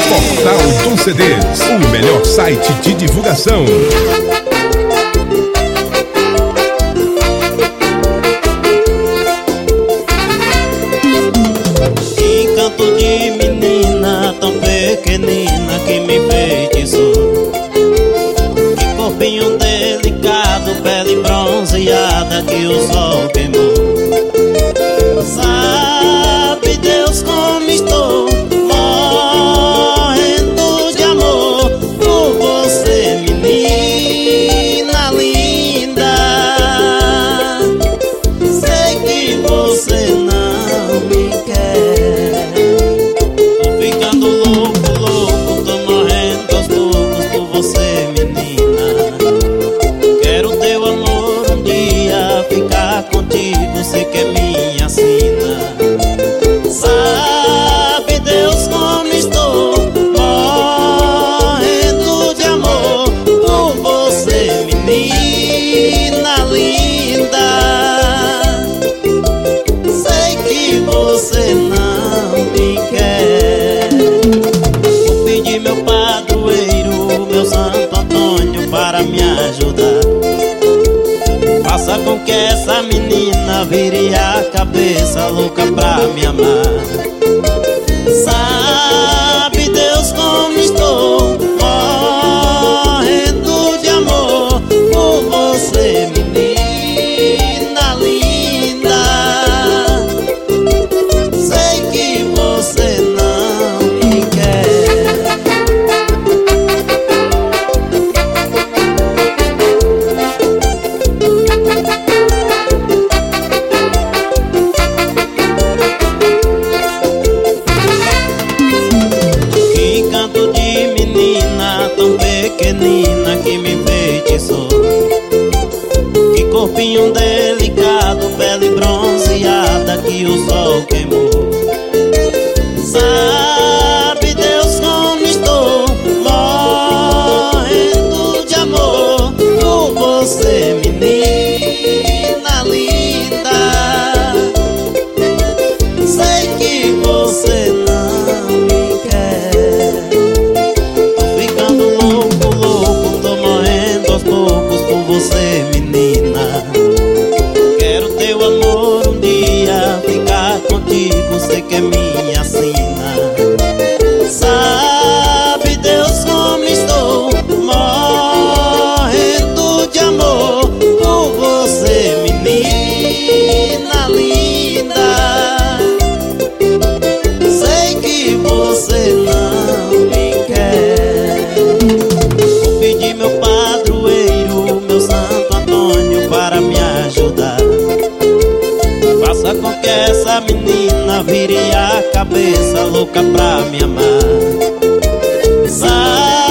Portal dos CDs, o melhor site de divulgação. Encanto de menina tão pequenina que me enfeitiçou. Que corpinho delicado, pele bronzeada que o sol queimou. Sabe Deus como estou morrendo de amor por você, menina linda. Sei que você não me quer. Tô ficando louco, louco, tô morrendo aos poucos por você, menina. Quero teu amor um dia, ficar contigo, sei que é minha sina. Sabe Deus como estou morrendo de amor por você, menina linda. Sei que você não me quer. Vou pedir meu padroeiro, meu Santo Antônio, para me ajudar. Faça com que essa menina vire a cabeça louca pra me amar. Sabe Deus como estou morrendo de amor por você, menina linda. Sei que você não me quer. Encanto de menina tão pequenina que me enfeitiçou. Que corpinho delicado, pele bronzeada que o sol queimou. Sabe Deus como estou morrendo de amor por você, menina linda. Sei que você não me quer. Tô ficando louco, louco, tô morrendo aos poucos por você, menina. Quero teu amor um dia, ficar contigo, sei que é minha sina. Sabe Deus como estou morrendo de amor por você, menina linda. Sei que você não me quer. Vou pedir meu padroeiro, meu Santo Antônio, para me ajudar. Faça com que essa menina vire a cabeça louca pra me amar. Sabe